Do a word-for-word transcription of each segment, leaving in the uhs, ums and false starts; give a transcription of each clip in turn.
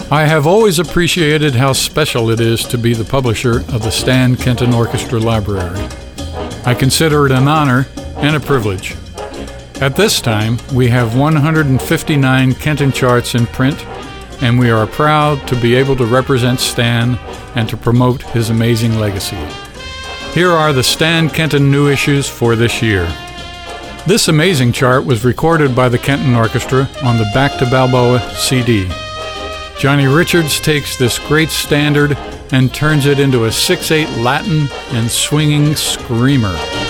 I have always appreciated how special it is to be the publisher of the Stan Kenton Orchestra Library. I consider it an honor and a privilege. At this time, we have one hundred fifty-nine Kenton charts in print, and we are proud to be able to represent Stan and to promote his amazing legacy. Here are the Stan Kenton new issues for this year. This amazing chart was recorded by the Kenton Orchestra on the Back to Balboa C D. Johnny Richards takes this great standard and turns it into a six eight Latin and swinging screamer.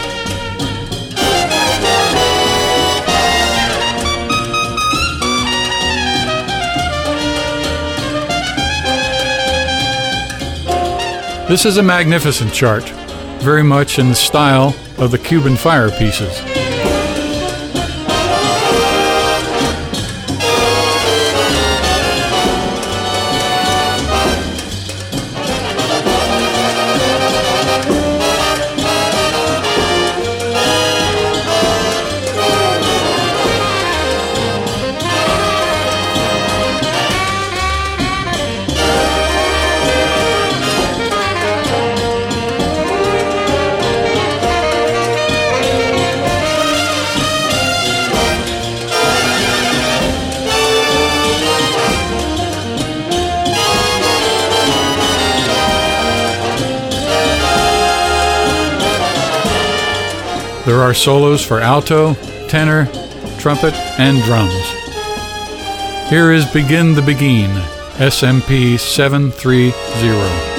This is a magnificent chart, very much in the style of the Cuban Fire pieces. There are solos for alto, tenor, trumpet, and drums. Here is Begin the Beguine, S M P seven three zero.